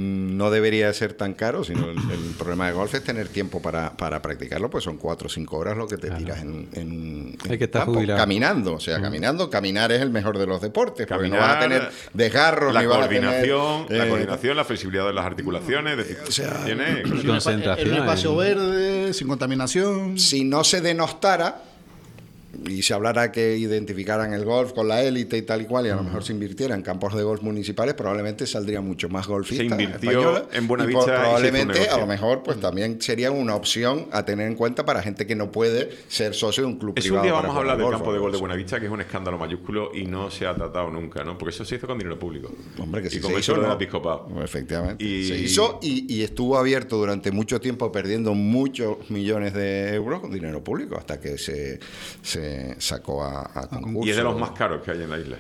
No debería ser tan caro, sino el, el problema del golf es tener tiempo para, para practicarlo, pues son cuatro o cinco horas lo que te claro. tiras en, en, en Hay que estar campo, jubilado. caminando, o sea, mm. caminando, caminar es el mejor de los deportes, caminar, porque no vas a tener desgarros, la ni vas coordinación, a tener, la eh, coordinación, la flexibilidad de las articulaciones, es decir, o sea, tiene en un espacio verde, sin contaminación. Si no se denostara, y se hablara que identificaran el golf con la élite y tal y cual, y a lo mejor se invirtiera en campos de golf municipales, probablemente saldría mucho más golfistas. Se invirtió española, en Buenavista y por, y se probablemente hizo un a lo mejor pues también sería una opción a tener en cuenta para gente que no puede ser socio de un club Es privado. un día para vamos a hablar jugar del golf, campo de gol de eso. Buenavista, que es un escándalo mayúsculo y no se ha tratado nunca, ¿no? Porque eso se hizo con dinero público. Hombre, que y si con se eso hizo, lo del no. episcopado. Efectivamente. Y- Se hizo y, y estuvo abierto durante mucho tiempo perdiendo muchos millones de euros con dinero público hasta que se, se sacó a, a concurso. Y es de los más caros que hay en la isla.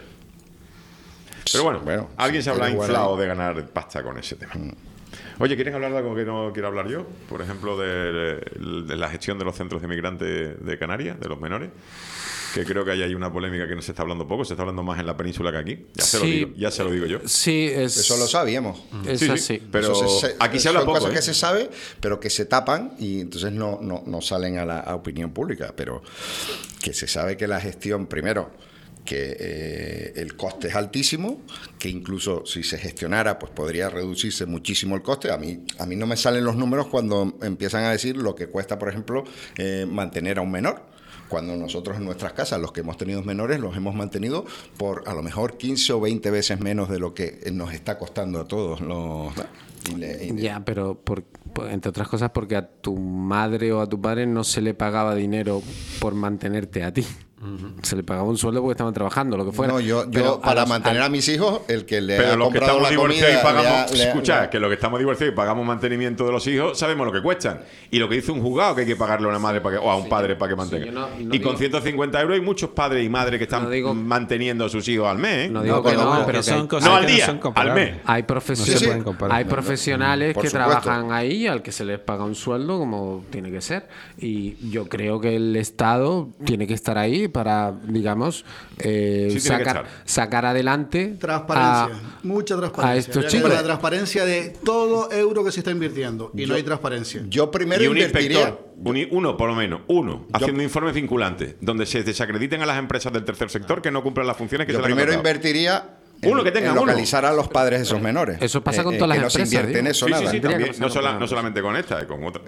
Pero bueno, Bueno, alguien si se habrá quiere jugar inflado ahí. de ganar pasta con ese tema. Oye, ¿quieren hablar de algo que no quiero hablar yo? Por ejemplo, de, de la gestión de los centros de migrantes de Canarias, de los menores. Que creo que ahí hay una polémica que no se está hablando poco, se está hablando más en la península que aquí. Ya se, lo, Sí. digo, ya se lo digo yo. Sí, es... Eso lo sabíamos. Es Sí, sí, así. pero Eso se- se- aquí se habla son poco. cosas ¿eh? que se sabe, pero que se tapan y entonces no, no, no salen a la a opinión pública. Pero que se sabe que la gestión, primero, que eh, el coste es altísimo, que incluso si se gestionara, pues podría reducirse muchísimo el coste. A mí, a mí no me salen los números cuando empiezan a decir lo que cuesta, por ejemplo, eh, mantener a un menor. Cuando nosotros en nuestras casas, los que hemos tenido menores, los hemos mantenido por a lo mejor quince o veinte veces menos de lo que nos está costando a todos los... y le- y le- Ya, pero por, por- entre otras cosas porque a tu madre o a tu padre no se le pagaba dinero por mantenerte a ti. Se le pagaba un sueldo porque estaban trabajando, lo que fuera. No, yo, yo Pero a para los- mantener a- a mis hijos, el que le Pero ha los que comprado estamos la comida... divorciados y le ha- pagamos, le ha- escucha, le ha- que los que estamos divorciados y pagamos mantenimiento de los hijos, sabemos lo que cuestan. Y lo que dice un juzgado, que hay que pagarle a una madre para que, o a un padre para que mantenga. yo no- no y con digo- ciento cincuenta euros hay muchos padres y madres que están No digo- manteniendo a sus hijos al mes. ¿eh? No digo No, que pero no, bueno, pero que que hay- son cosas No al que día, no son al comparables. mes. Hay, No profesio- se pueden comparar. hay profesionales Por que supuesto. trabajan ahí al que se les paga un sueldo como tiene que ser. Y yo creo que el Estado tiene que estar ahí para, digamos, eh, Sí, tiene que sacar, estar. sacar adelante Transparencia, a- mucha transparencia. a estos Habría que chicos. ver la transparencia de todo euro que se está invirtiendo y no hay transparencia. Yo primero Y un invertiría... inspector, un- uno por lo menos, uno, haciendo informes vinculantes, donde se desacrediten a las empresas del tercer sector que no cumplan las funciones que Yo se les han primero tratado. invertiría en, Uno que tenga en uno. localizar a los padres de esos menores. Eso pasa con Eh, eh, todas que las no empresas, se invierte en digo. eso Sí, nada. sí, sí, Tendría que también, pasar no, con sola- todas no las solamente con esta, eh, con otra.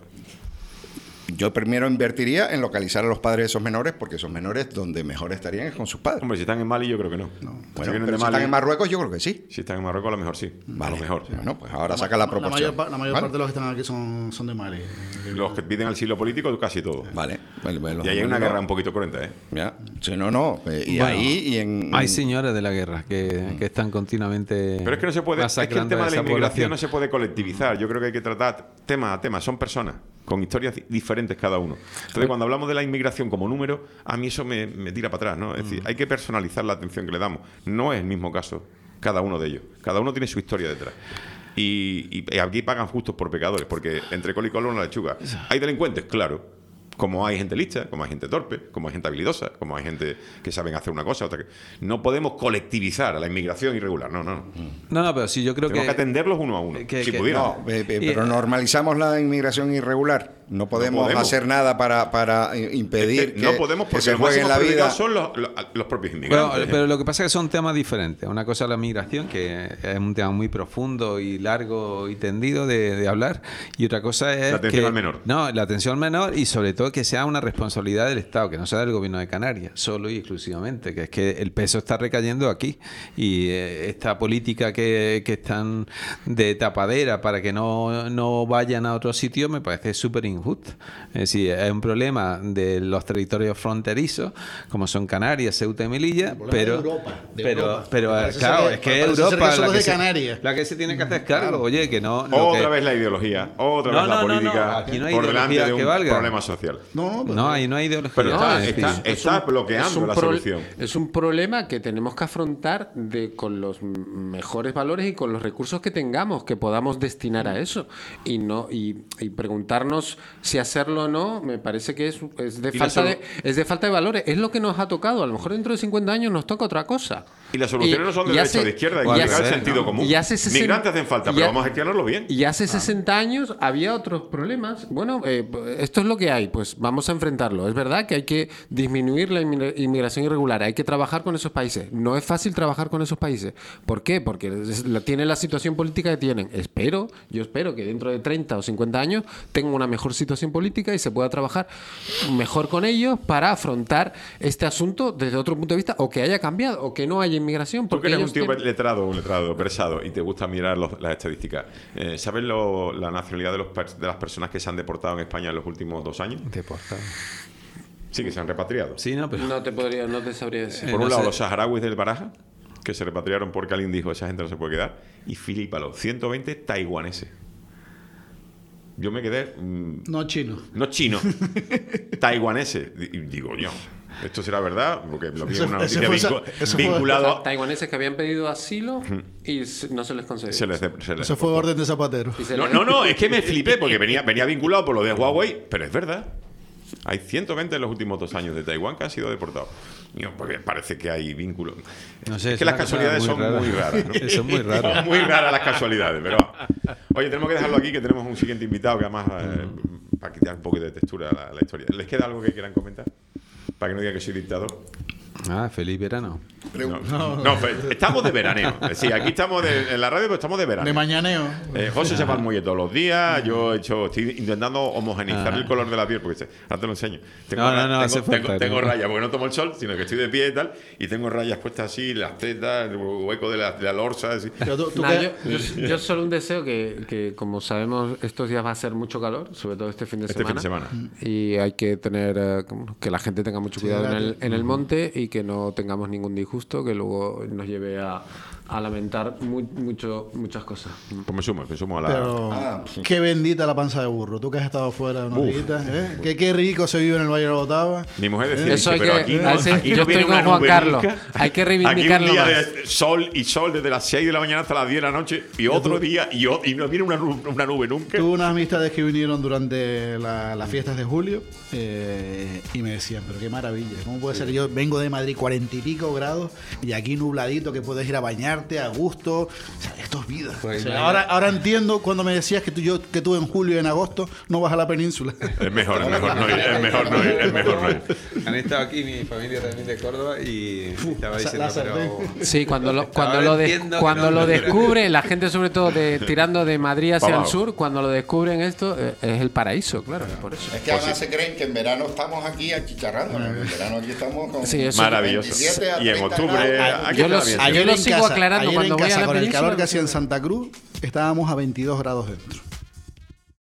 Yo primero invertiría en localizar a los padres de esos menores, porque esos menores donde mejor estarían es con sus padres. Hombre, si están en Mali yo creo que no. Bueno, si vienen pero de si Mali, están en Marruecos, yo creo que sí. si están en Marruecos a lo mejor sí. A lo mejor. Bueno, pues ahora saca la La proporción. mayor, pa- la mayor ¿Vale? parte de los que están aquí son, son de Mali. Los que piden asilo político, casi todo. Vale. Vale, vale, Y ahí hay una vale. guerra un poquito cruenta, ¿eh? Ya. Sí, no, no. eh, y Bueno, ahí y en... Hay señores de la guerra que, que están continuamente. Pero es que no se puede, es que el masacrando tema a de la esa inmigración población. no se puede colectivizar. Yo creo que hay que tratar tema a tema. Son personas con historias di- diferentes cada uno. Entonces, cuando hablamos de la inmigración como número, a mí eso me, me tira para atrás, ¿no? Es decir, hay que personalizar la atención que le damos. No es el mismo caso cada uno de ellos. Cada uno tiene su historia detrás. Y, y aquí pagan justos por pecadores, porque entre col y col una lechuga. ¿Hay delincuentes? Claro. Como hay gente lista, como hay gente torpe, como hay gente habilidosa, como hay gente que saben hacer una cosa, otra que... No podemos colectivizar a la inmigración irregular, no, no. No, no, pero sí, yo creo Tenemos que, que. atenderlos uno a uno, que- si que- pudiéramos. No, eh, eh, Y- pero normalizamos la inmigración irregular. No podemos, podemos. hacer nada para, para impedir Es que que, no podemos que porque se los jueguen máximos la vida. perjudicados son los, los, los propios Bueno, inmigrantes. pero lo que pasa es que son temas diferentes. Una cosa es la migración, que es un tema muy profundo y largo y tendido de, de hablar. Y otra cosa es. La atención que- al menor. No, la atención al menor y sobre todo que sea una responsabilidad del Estado, que no sea del gobierno de Canarias, solo y exclusivamente. Que es que el peso está recayendo aquí. Y eh, esta política que, que están de tapadera para que no, no vayan a otro sitio me parece súper injusta. Es decir, es un problema de los territorios fronterizos, como son Canarias, Ceuta y Melilla, problema pero, de Europa, de pero, Europa. pero Parece claro, ser que- es que es parece ser que Europa son la los que, de se, Canarias. la que se tiene que hacer cargo. Oye, que no. lo Otra que- vez la ideología, otra No, vez la no, no, no, política aquí no hay por delante ideología de un que valga. problema social. No, no, pero- No, ahí no hay ideología. Pero está, Es está, decir, está bloqueando la pro- solución. es un problema que tenemos que afrontar de, con los m- mejores valores y con los recursos que tengamos, que podamos destinar a eso. Y no y, y preguntarnos si hacerlo o no, me parece que es, es, de Y la falta solu- de, es de falta de valores. Es lo que nos ha tocado. A lo mejor dentro de cincuenta años nos toca otra cosa. Y las soluciones Y- no son de y derecha hace- o de izquierda, hay y que hace- aplicar el sentido común. y hace sesen- Migrantes hacen falta, y pero ha- vamos a gestionarlo bien. Y hace sesenta años había otros problemas. Bueno, eh, esto es lo que hay, pues vamos a enfrentarlo. Es verdad que hay que disminuir la inmi- inmigración irregular, hay que trabajar con esos países. No es fácil trabajar con esos países. ¿Por qué? Porque es- la- tienen la situación política que tienen. Espero, yo espero que dentro de treinta o cincuenta años tengan una mejor situación política y se pueda trabajar mejor con ellos para afrontar este asunto desde otro punto de vista, o que haya cambiado, o que no haya inmigración. Tú que Porque eres un ellos tío tienen- letrado, un letrado, versado, y te gusta mirar los- las estadísticas, eh, ¿sabes lo- la nacionalidad de, los, per- de las personas que se han deportado en España en los últimos dos años? Deportado. Sí, que se han repatriado. Sí, no, pero... No te podría, no te sabría decir. Eh, Por no un lado, sé. los saharauis del Baraja, que se repatriaron porque alguien dijo esa gente no se puede quedar, y flipalo, ciento veinte taiwaneses. Yo me quedé... mm, No chino. no chino, taiwaneses. Y y digo, yo, ¿esto será verdad? Porque lo vi Ese- en una ese noticia fue- vincu- ese fue- vinculado... a- Taiwaneses que habían pedido asilo y se- no se les concedió. Se les, se les- Eso fue orden de Zapatero. Y se No, les- no, no, es que me flipé porque venía, venía vinculado por lo de Huawei, pero es verdad. Hay ciento veinte en los últimos dos años de Taiwán que han sido deportados. Mío, porque parece que hay vínculos. No sé, es que es las una cosa casualidades muy son rara. muy raras. ¿no? Eso es muy raro. Son muy raras las casualidades, pero va. Oye, tenemos que dejarlo aquí, que tenemos un siguiente invitado que además, eh, para quitar un poquito de textura a la, la historia. ¿Les queda algo que quieran comentar? Para que no digan que soy dictador. Ah, feliz verano. No, no, fe- estamos de veraneo. Sí, aquí estamos de- en la radio, pero estamos de veraneo. De mañaneo. Eh, José se va al muelle todos los días. Yo he hecho, estoy intentando homogeneizar Ah. el color de la piel, porque se- ahora te lo enseño. Tengo, No, no, ra- no, tengo, hace falta, tengo- tengo ¿no? rayas, porque no tomo el sol, sino que estoy de pie y tal. Y tengo rayas puestas así, las tetas, el hueco de la, de la lorza. Así. Pero tú- tú Nah, qué- yo, yo- yo solo un deseo que, que, como sabemos, estos días va a ser mucho calor, sobre todo este fin de Este semana. fin de semana. Y hay que tener eh, como que la gente tenga mucho cuidado en el, en el monte y que no tengamos ningún disgusto que luego nos lleve a, a lamentar mu- mucho, muchas cosas. Pues me sumo, me sumo a la. Pero Ah. qué bendita la panza de burro. Tú que has estado fuera unos Uf. días, ¿eh? Qué, qué rico se vive en el Valle de la Botava. Mi mujer decía, Eso hay pero que- aquí no, así- aquí yo no estoy viene con una Juan nube Carlos. nunca. Hay que reivindicarlo Aquí un día más. de sol y sol desde las seis de la mañana hasta las diez de la noche y otro día y, o- y no viene una, nu- una nube nunca. Tuve unas amistades que vinieron durante la- las fiestas de julio eh, y me decían, pero qué maravilla, ¿cómo puede ser que yo vengo de Madrid cuarenta y pico grados y aquí nubladito que puedes ir a bañarte a gusto? O sea, esto es vida. Pues O sea, no hay- ahora, ahora entiendo cuando me decías que tú, yo, que tú en julio y en agosto no vas a la península. Es mejor, es mejor no ir, es mejor no ir, es mejor no ir. Han estado aquí mi familia también de Córdoba y estaba la diciendo, sartén. pero... Sí, cuando lo, cuando Ahora lo, des- entiendo que cuando no lo lo quieran. descubre, la gente sobre todo de, tirando de Madrid hacia Pa' el abajo. sur, cuando lo descubren esto, eh, es el paraíso, claro, por eso. Es que además se creen que en verano estamos aquí achicharrando. En verano aquí estamos con Sí, eso- Maravilloso. veintisiete a Y en treinta octubre, grados. aquí Yo está los- bien. ayer- Ayer lo en sigo casa, aclarando ayer cuando en voy a casa, la con el península, calor que lo hacía en sigo- Santa Cruz, estábamos a veintidós grados dentro.